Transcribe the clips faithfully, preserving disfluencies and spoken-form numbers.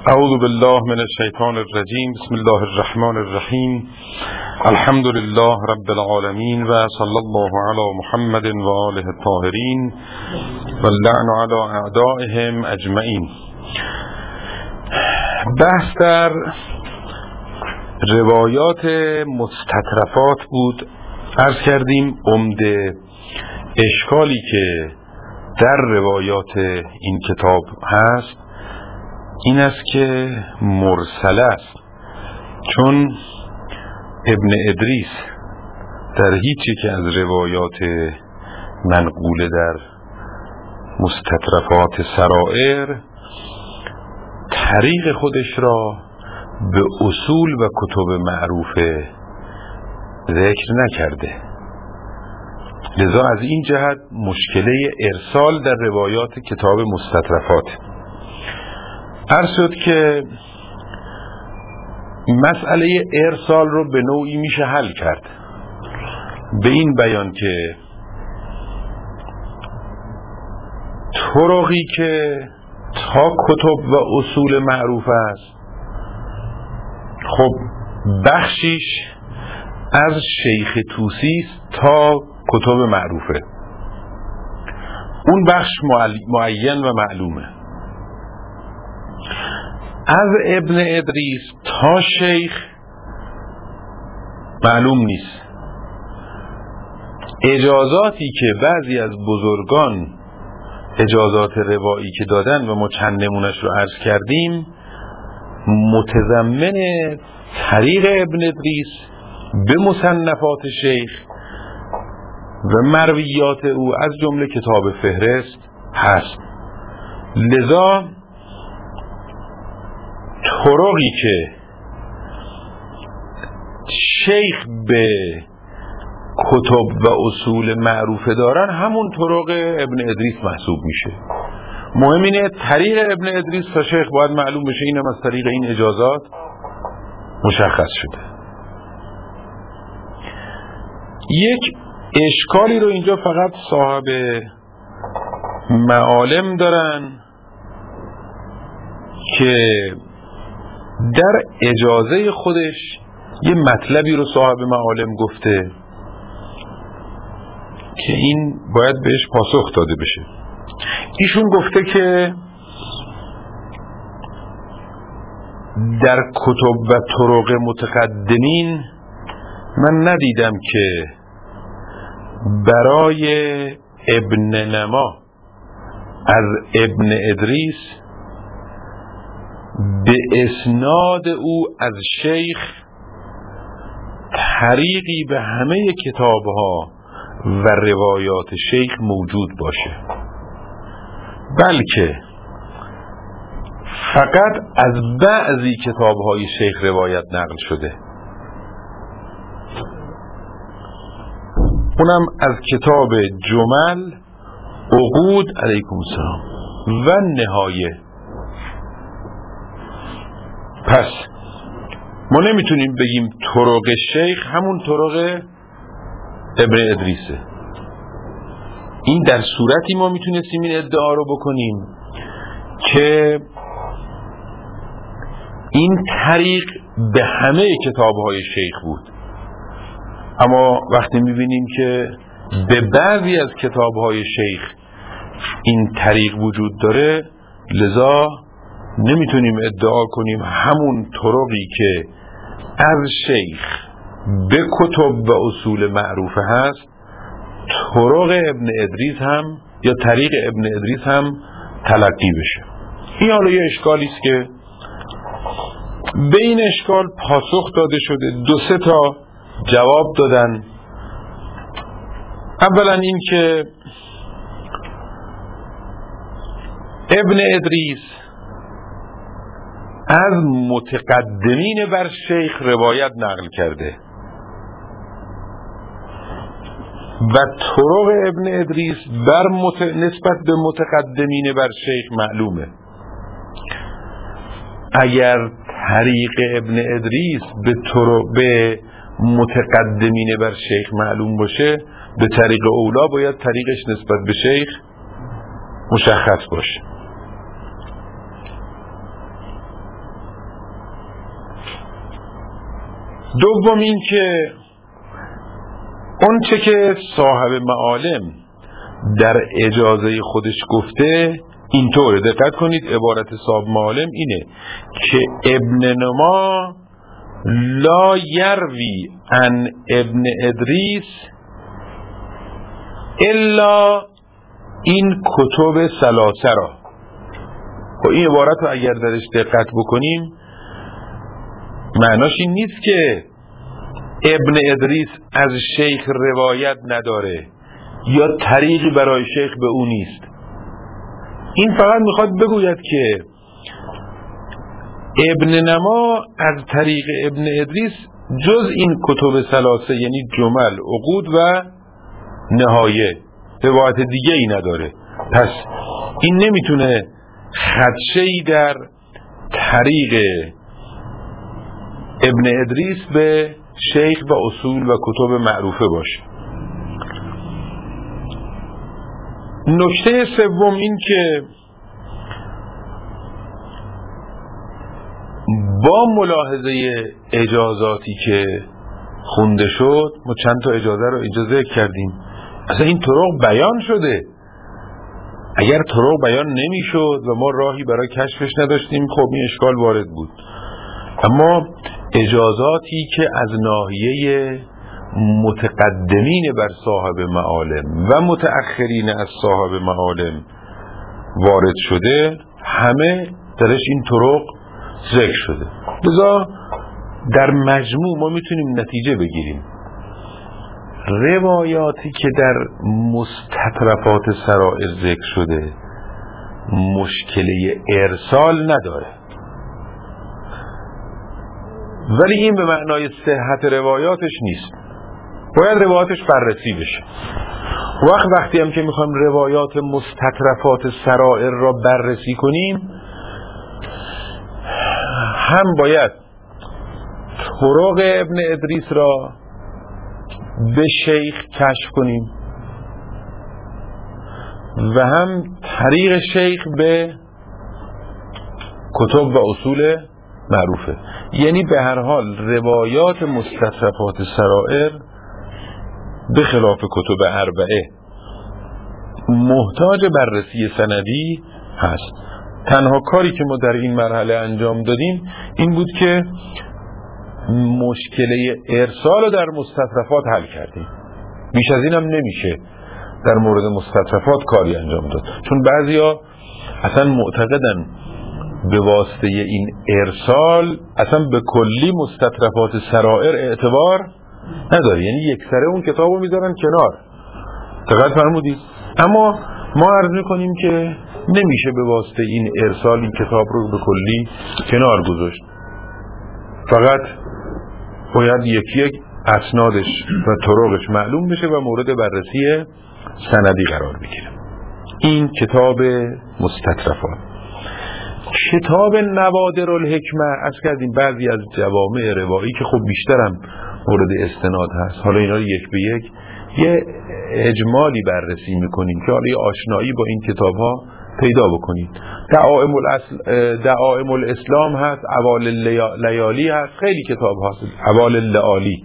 اعوذ بالله من الشیطان الرجیم. بسم الله الرحمن الرحیم. الحمد لله رب العالمین و صلی الله علی محمد و آله الطاهرین و اللعن علی اعدائهم اجمعین. بحث در روایات مستطرفات بود. عرض کردیم عمده اشکالی که در روایات این کتاب هست این است که مرسل است، چون ابن ادریس در هیچ یک از روایات منقول در مستطرفات سرائر طریق خودش را به اصول و کتب معروف ذکر نکرده. لذا از این جهت مشکله ارسال در روایات کتاب مستطرفات. عرض شد که مسئله ارسال رو به نوعی میشه حل کرد به این بیان که طرقی که تا کتب و اصول معروف است، خب بخشیش از شیخ طوسی است تا کتب معروفه، اون بخش معین و معلومه. از ابن ادریس تا شیخ معلوم نیست. اجازاتی که بعضی از بزرگان اجازات روایی که دادن و ما چند نمونش رو عرض کردیم متضمن طریق ابن ادریس به مصنفات شیخ و مرویات او از جمله کتاب فهرست هست. لذا طرقی که شیخ به کتب و اصول معروفه دارن همون طرق ابن ادریس محسوب میشه. مهم اینه طریق ابن ادریس تا شیخ باید معلوم بشه، اینم از طریق این اجازات مشخص شده. یک اشکالی رو اینجا فقط صاحب معالم دارن که در اجازه خودش یه مطلبی رو صاحب معالم گفته که این باید بهش پاسخ داده بشه. ایشون گفته که در کتب و طرق متقدمین من ندیدم که برای ابن نما از ابن ادریس به اسناد او از شیخ طریقی به همه کتابها و روایات شیخ موجود باشه، بلکه فقط از بعضی کتابهای شیخ روایت نقل شده، اونم از کتاب جمل، عقود علیکم السلام و نهایه. پس ما نمیتونیم بگیم طرق شیخ همون طرق ابن ادریسه. این در صورتی ما میتونستیم این ادعا رو بکنیم که این طریق به همه کتابهای شیخ بود، اما وقتی میبینیم که به بعضی از کتابهای شیخ این طریق وجود داره، لذا نمیتونیم ادعا کنیم همون طرقی که از شیخ به کتب و اصول معروفه هست طرق ابن ادریس هم یا طریق ابن ادریس هم تلقی بشه. این حالا یه اشکالی است که به این اشکال پاسخ داده شده. دو سه تا جواب دادن. اولا این که ابن ادریس از متقدمین بر شیخ روایت نقل کرده و طرق ابن ادریس بر مت... نسبت به متقدمین بر شیخ معلومه. اگر طریق ابن ادریس به طرق به متقدمین بر شیخ معلوم باشه، به طریق اولا باید طریقش نسبت به شیخ مشخص باشه. دوم این که اون چه که صاحب معالم در اجازه خودش گفته اینطوره. دقت کنید، عبارت صاحب معالم اینه که ابن نما لا یروی عن ابن ادریس الا این کتب ثلاثه را. و این عبارت رو اگر درش دقت بکنیم معناش این نیست که ابن ادریس از شیخ روایت نداره یا طریقی برای شیخ به او نیست. این فقط میخواد بگوید که ابن نما از طریق ابن ادریس جز این کتب ثلاثه یعنی جمل، عقود و نهایه روایت دیگه ای نداره. پس این نمیتونه خدشه‌ای در طریق ابن ادریس به شیخ و اصول و کتب معروفه باشه. نکته سوم این که با ملاحظه اجازاتی که خونده شد، ما چند تا اجازه رو اجازه کردیم، اصلا این طرق بیان شده. اگر طرق بیان نمی شد و ما راهی برای کشفش نداشتیم خب این اشکال وارد بود. اما اجازاتی که از ناحیه متقدمین بر صاحب معالم و متأخرین از صاحب معالم وارد شده همه درش این طرق ذکر شده. لذا در مجموع ما میتونیم نتیجه بگیریم روایاتی که در مستطرفات سرائر ذکر شده مشکله ارسال نداره، ولی این به معنای صحت روایاتش نیست. باید روایاتش بررسی بشه. وقت وقتی هم که میخوایم روایات مستطرفات سرائر را بررسی کنیم هم باید طرق ابن ادریس را به شیخ کشف کنیم و هم طریق شیخ به کتب و اصول معروفه. یعنی به هر حال روایات مستطرفات سرائر به خلاف کتب اربعه محتاج بررسی سندی هست. تنها کاری که ما در این مرحله انجام دادیم این بود که مشکله ارسال رو در مستطرفات حل کردیم. بیش از این هم نمیشه در مورد مستطرفات کاری انجام داد، چون بعضیا اصلا معتقدن به واسطه این ارسال اصلا به کلی مستطرفات سرائر اعتبار نداره، یعنی یک سره اون کتاب رو میذارن کنار. دقت فرمودید؟ اما ما عرض میکنیم که نمیشه به واسطه این ارسال این کتاب رو به کلی کنار گذاشت. فقط باید یکی یک اسنادش و طرقش معلوم بشه و مورد بررسی سندی قرار بگیره. این کتاب مستطرفات. کتاب نوادر الحکمه، از کردیم بعضی از جوامع روایی که خب بیشترم مورد استناد هست، حالا اینا رو یک به یک یه اجمالی بررسی میکنیم که حالا یه آشنایی با این کتاب ها پیدا بکنید. دعائم الاصل دعائم الاسلام هست، اوال لیالی هست، خیلی کتاب هست، اوال لیالی.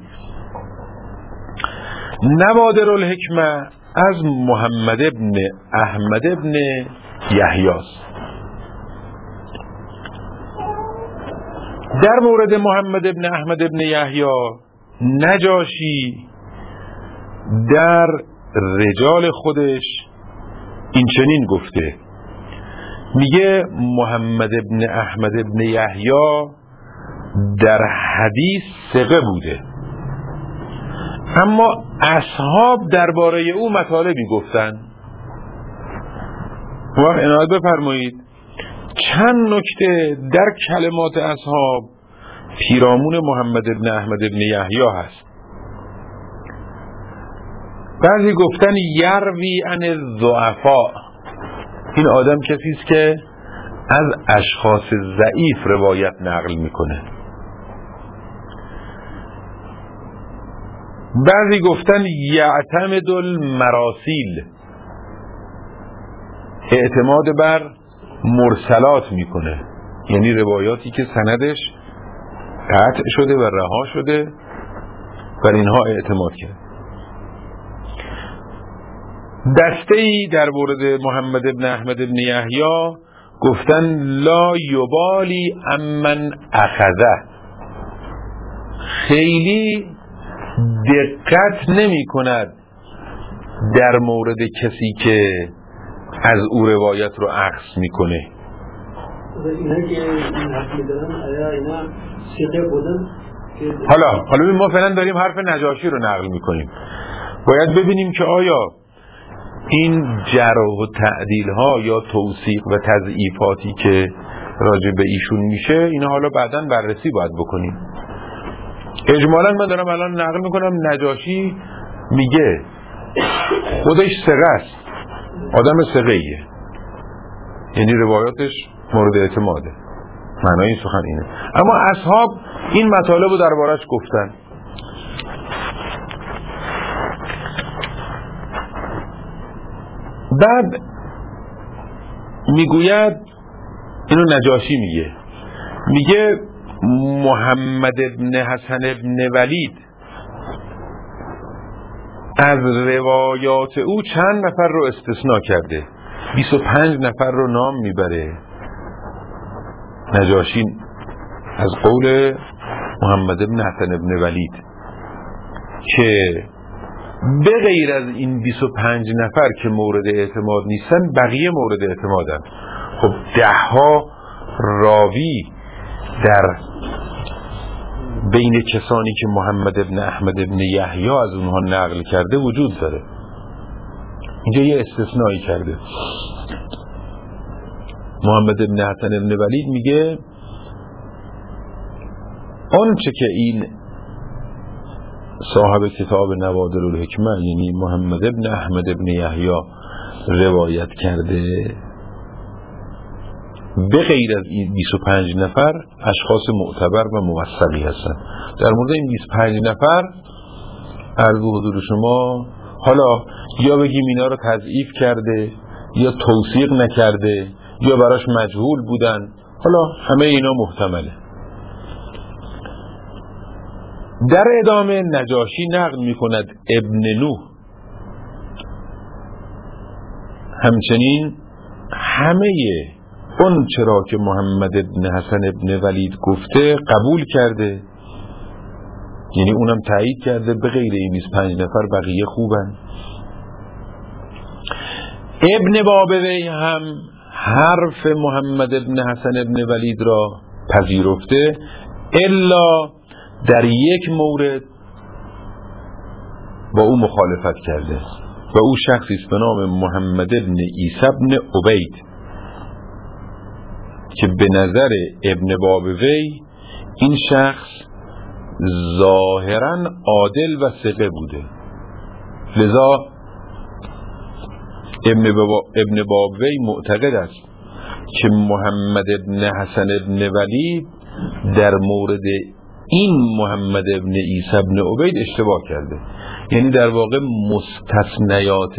نوادر الحکمه از محمد ابن احمد ابن یحیی است. در مورد محمد ابن احمد ابن یحیی نجاشی در رجال خودش این چنین گفته، میگه محمد ابن احمد ابن یحیی در حدیث ثقه بوده، اما اصحاب درباره او مطالبی گفتن. وقت عنایت بفرمایید چند نکته در کلمات اصحاب پیرامون محمد ابن احمد ابن یحیی هست. بعضی گفتن یروی عن الضعفاء، این آدم کسی است که از اشخاص ضعیف روایت نقل میکنه. بعضی گفتن یعتمد المراسیل، اعتماد بر مرسلات میکنه، یعنی روایاتی که سندش قطع شده و رها شده بر اینها اعتماد کرد. دسته‌ای در مورد محمد ابن احمد ابن یحیی گفتن لا یبالی امن اخذه، خیلی دقت نمی کند در مورد کسی که از او روایت رو اخذ میکنه. حالا حالا ما فعلا داریم حرف نجاشی رو نقل میکنیم، باید ببینیم که آیا این جرح و تعدیل ها یا توثیق و تضعیفاتی که راجع به ایشون میشه اینا حالا بعداً بررسی باید بکنیم. اجمالاً من دارم الان نقل میکنم نجاشی میگه خودش ثقه است، آدم ثقه‌ایه، یعنی روایاتش مورد اعتماده، معنای این سخن اینه. اما اصحاب این مطالب رو دربارش گفتن. بعد میگوید، اینو نجاشی میگه، میگه محمد ابن حسن ابن ولید از روایات او چند نفر رو استثناء کرده، بیست و پنج نفر رو نام میبره نجاشی از قول محمد ابن حسن ابن ولید که به غیر از این بیست و پنج نفر که مورد اعتماد نیستن بقیه مورد اعتمادن. خب ده ها راوی در بین کسانی که محمد ابن احمد ابن یحیی از اونها نقل کرده وجود داره. اینجا یه استثنایی کرده. محمد ابن حسن ابن ولید میگه آنچه که این صاحب کتاب نوادر الحکمه یعنی محمد ابن احمد ابن یحیی روایت کرده به غیر از این بیست و پنج نفر اشخاص معتبر و موثقی هستند. در مورد این بیست و پنج نفر عرض به حضور شما حالا یا بگیم اینا رو تضعیف کرده یا توثیق نکرده یا براش مجهول بودن، حالا همه اینا محتمله. در ادامه نجاشی نقل می کند ابن نوح همچنین همه اون چرا که محمد ابن حسن ابن ولید گفته قبول کرده، یعنی اونم تایید کرده به غیر این بیست و پنج نفر بقیه خوبن. ابن بابوی هم حرف محمد ابن حسن ابن ولید را پذیرفته الا در یک مورد با او مخالفت کرده و او شخصی است به نام محمد ابن عیسی ابن عبید که به نظر ابن بابوی این شخص ظاهرا عادل و ثقه بوده، لذا ابن, بابا ابن بابوی معتقد است که محمد ابن حسن ابن ولید در مورد این محمد ابن عیسی ابن عبید اشتباه کرده، یعنی در واقع مستثنیات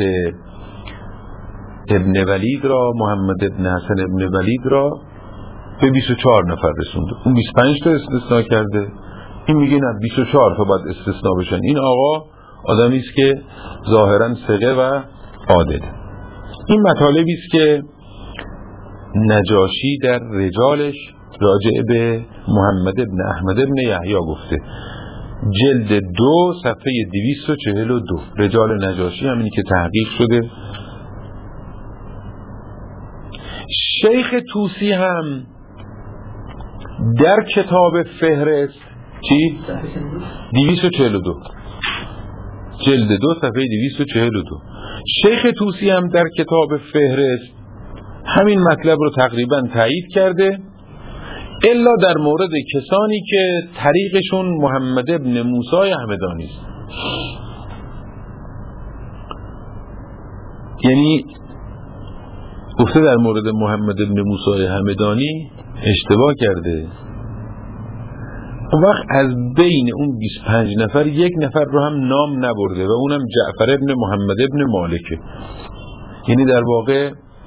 ابن ولید را محمد ابن حسن ابن ولید را به بیست و چهار نفر رسونده، اون بیست و پنج تا استثناء کرده، این میگه نه بیست و چهار تا باید استثناء بشن. این آقا آدمی است که ظاهرا ثقه و عادل. این مطالبی است که نجاشی در رجالش راجع به محمد ابن احمد ابن یحیی گفته. جلد دو صفحه دویست و چهل و دو رجال نجاشی همینی که تحقیق شده. شیخ طوسی هم در کتاب فهرست چی؟ دویست و چهل و دو جلد دو صفحه دویست و چهل و دو شیخ طوسی هم در کتاب فهرست همین مطلب رو تقریبا تایید کرده الا در مورد کسانی که طریقشون محمد ابن موسی همدانی است. یعنی گفته در مورد محمد ابن موسی همدانی اشتباه کرده، اون وقت از بین اون بیست و پنج نفر یک نفر رو هم نام نبرده و اونم جعفر ابن محمد ابن مالکه. یعنی در واقع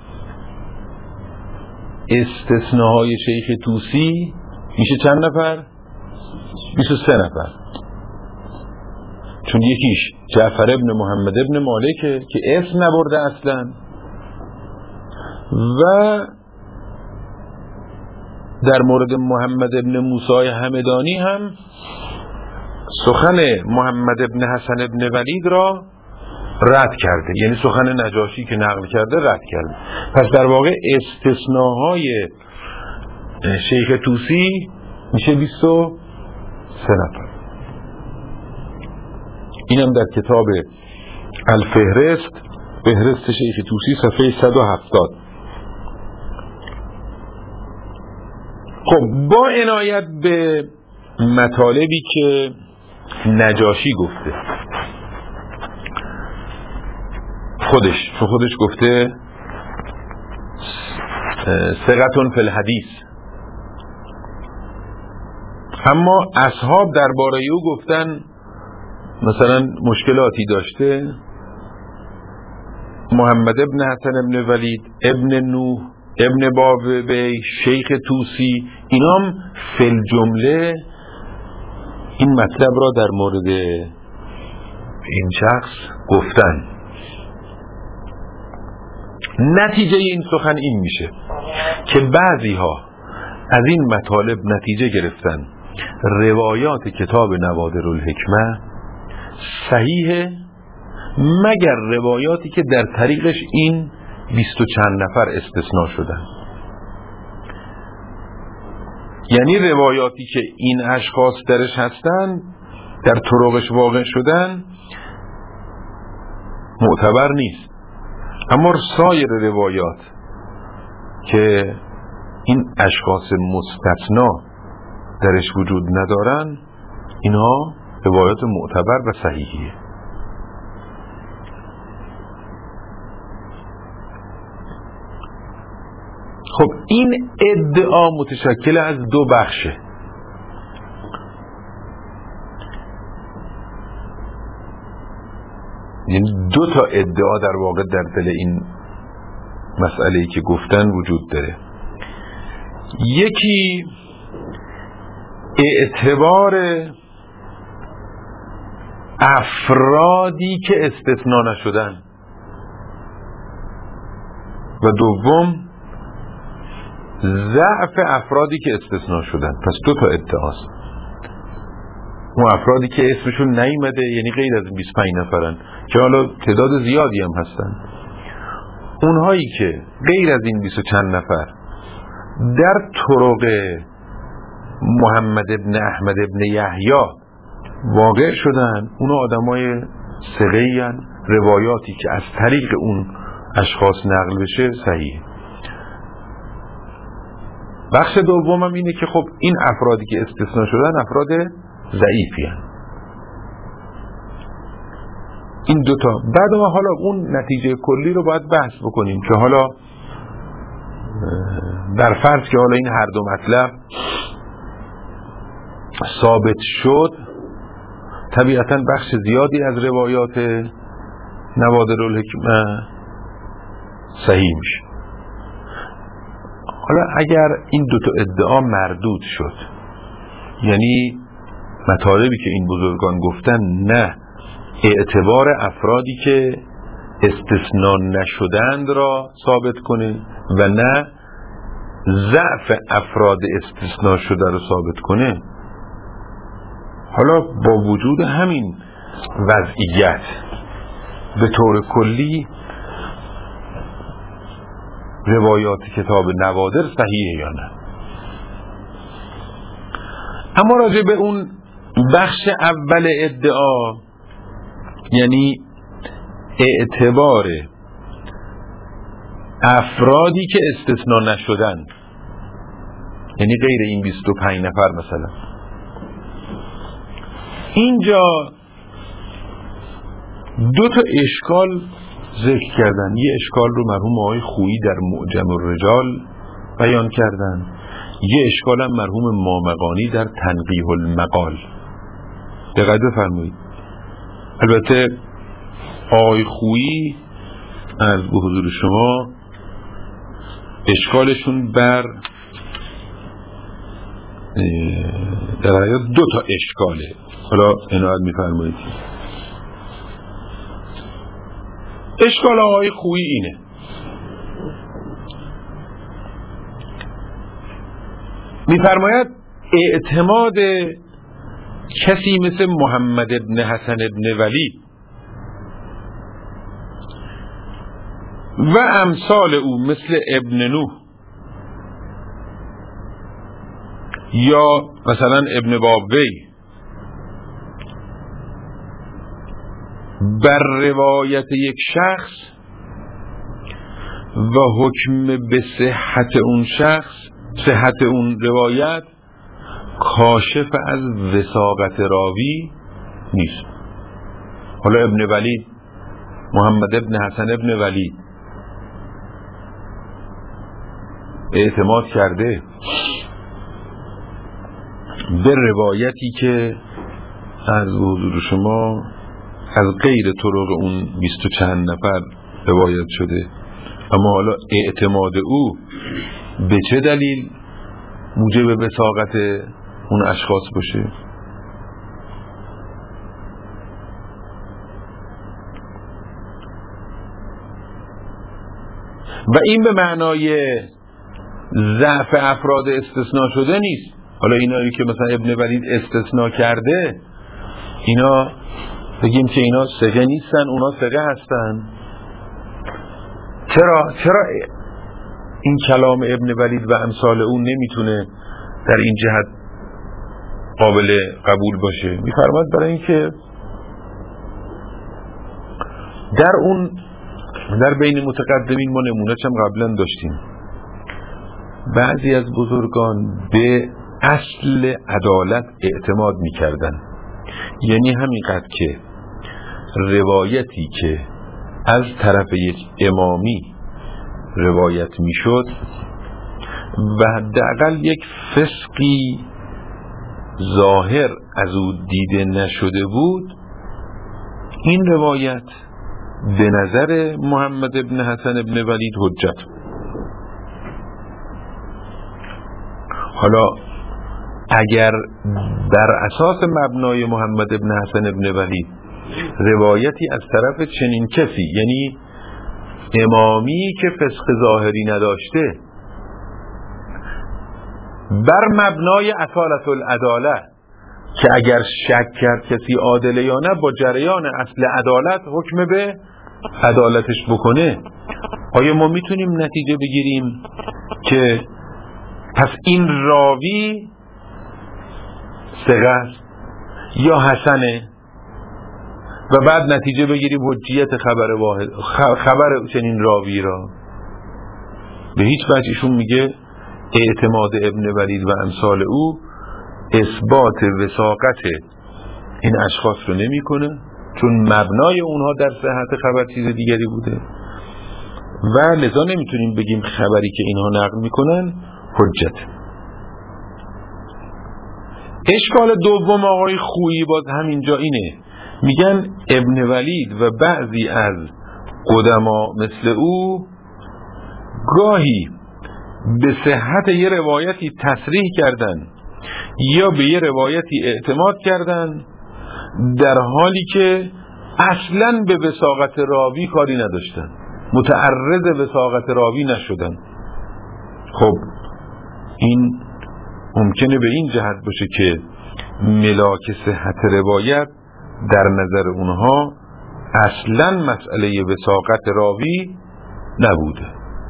استثناهای شیخ طوسی میشه چند نفر؟ بیست و سه نفر. چون یکیش جعفر ابن محمد ابن مالکه که اسم نبرده اصلا، و در مورد محمد ابن موسی همدانی هم سخن محمد ابن حسن ابن ولید را رد کرده، یعنی سخن نجاشی که نقل کرده رد کرده. پس در واقع استثناهای شیخ طوسی میشه بیست و سه نفر. اینم در کتاب الفهرست، فهرست شیخ طوسی، صفحه صد و هفتاد. خب با عنایت به مطالبی که نجاشی گفته، خودش خودش گفته ثقتون فی الحدیث، اما اصحاب درباره او گفتن مثلا مشکلاتی داشته. محمد ابن حسن ابن ولید، ابن نوح، ابن بابی، شیخ طوسی، اینام فی الجمله این مطلب را در مورد این شخص گفتن. نتیجه این سخن این میشه که بعضی ها از این مطالب نتیجه گرفتن روایات کتاب نوادر الحکمه صحیحه مگر روایاتی که در طریقش این بیست و چند نفر استثناء شدن. یعنی روایاتی که این اشخاص درش هستن، در طرقش واقع شدن، معتبر نیست. اما سایر روایات که این اشخاص مستثنا درش وجود ندارن، اینها روایات معتبر و صحیحیه. خب این ادعا متشکل از دو بخشه. یعنی دو تا ادعا در واقع در دل این مسئله‌ای که گفتن وجود داره. یکی اعتبار افرادی که استثناء نشدن و دوم ضعف افرادی که استثناء شدن. پس دو تا ادعاست. اون افرادی که اسمشون نیامده، یعنی غیر از بیست و پنج نفرن که حالا تعداد زیادی هم هستن، اونهایی که غیر از این بیست و چند نفر در طرق محمد ابن احمد ابن یحیی واقع شدن، اونا آدمای ثقه‌ای ان، روایاتی که از طریق اون اشخاص نقل بشه صحیح. بخش دومم اینه که خب این افرادی که استثناء شدن افراد ضعیفی هستند. این دوتا. بعد ما حالا اون نتیجه کلی رو باید بحث بکنیم که حالا در فرض که حالا این هر دو مطلب ثابت شد، طبیعتاً بخش زیادی از روایات نوادر الحکمه صحیح میشه. حالا اگر این دوتا ادعا مردود شد، یعنی مطالبی که این بزرگان گفتن نه اعتبار افرادی که استثناء نشدند را ثابت کنه و نه ضعف افراد استثناء شده را ثابت کنه، حالا با وجود همین وضعیت به طور کلی روایات کتاب نوادر صحیحه یا نه؟ اما راجع به اون بخش اول ادعا، یعنی اعتبار افرادی که استثناء نشدن، یعنی غیر این بیست و پنج نفر مثلا، اینجا دو تا اشکال ذکر کردن. یه اشکال رو مرحوم آقای خویی در معجم الرجال بیان کردن، یه اشکال هم مرحوم مامقانی در تنقیح المقال. دقت بفرمایید. البته آقای خویی از به حضور شما اشکالشون بر در حقیقت دو تا اشکاله. حالا عنایت میفرمایید. اشکال آقای خویی اینه، میفرماید اعتماد کسی مثل محمد ابن حسن ابن ولی و امثال او مثل ابن نوح یا مثلا ابن بابوی بر روایت یک شخص و حکم به صحت اون شخص، صحت اون روایت کاشف از وثاقت راوی نیست. حالا ابن ولید، محمد ابن حسن ابن ولید اعتماد کرده به روایتی که از حضور شما از غیر طرق اون بیست و چند نفر روایت شده، اما حالا اعتماد او به چه دلیل موجب وثاقت اون اشخاص باشه؟ و این به معنای ضعف افراد استثناء شده نیست. حالا اینایی که مثلا ابن ولید استثناء کرده اینا بگیم که اینا ثقه نیستن، اونا ثقه هستن. چرا چرا این کلام ابن ولید و امثال اون نمیتونه در این جهت قابل قبول باشه؟ میفرماد برای اینکه در اون در بین متقدمین ما نمونه چم قبلا داشتیم، بعضی از بزرگان به اصل عدالت اعتماد میکردن، یعنی همینقدر که روایتی که از طرف یک امامی روایت میشد و حداقل یک فسقی ظاهر از او دیده نشده بود، این روایت به نظر محمد ابن حسن ابن ولید حجت. حالا اگر بر اساس مبنای محمد ابن حسن ابن ولید روایتی از طرف چنین کسی، یعنی امامی که فسق ظاهری نداشته، بر مبنای اصالت العداله که اگر شک کرد کسی عادله یا نه با جریان اصل عدالت حکم به عدالتش بکنه، آیا ما میتونیم نتیجه بگیریم که پس این راوی ثقه است یا حسنه و بعد نتیجه بگیریم حجیت خبر واحد خبر چنین راوی را؟ به هیچ وجه. ایشون میگه اعتماد ابن ولید و امثال او اثبات وثاقت این اشخاص رو نمیکنه، چون مبنای اونها در صحت خبر چیز دیگری بوده و لذا نمیتونیم بگیم خبری که اینها نقل میکنن حجت. اشکال دوم آقای خویی باز همینجا اینه، میگن ابن ولید و بعضی از قدما مثل او گاهی به صحت یه روایتی تصریح کردن یا به یه روایتی اعتماد کردن در حالی که اصلاً به وثاقت راوی کاری نداشتن، متعرض وثاقت راوی نشدن. خب این ممکنه به این جهت باشه که ملاک صحت روایت در نظر اونها اصلاً مسئله وثاقت راوی نبوده.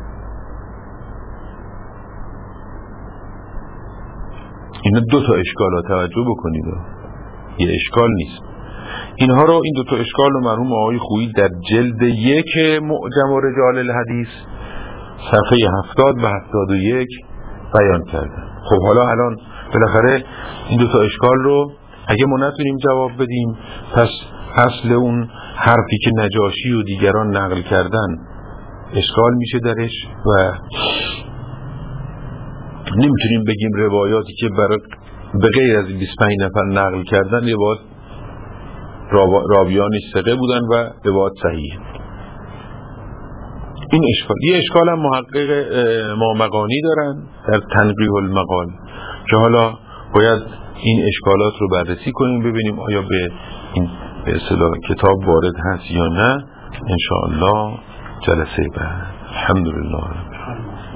اینا دو تا اشکال ها توجه بکنید، یه اشکال نیست. اینها رو این دو تا اشکال رو مرحوم آقای خویی در جلد یک معجم و رجال الحدیث صفحه هفتاد و هفتاد و یک بیان کردن. خب حالا الان بالاخره این دو تا اشکال رو اگه ما نتونیم جواب بدیم، پس اصل اون حرفی که نجاشی و دیگران نقل کردن اشکال میشه درش و نمیتونیم بگیم روایاتی که برای به غیر از بیست و پنج نفر نقل کردن روایات راویانش ثقه بودن و روایات صحیح. این اشکال. یه اشکال هم محقق مامقانی دارن در تنقیح المقال که حالا باید این اشکالات رو بررسی کنیم ببینیم آیا به این به اصطلاح کتاب وارد هست یا نه. انشاءالله جلسه بعد. الحمدلله رب العالمین.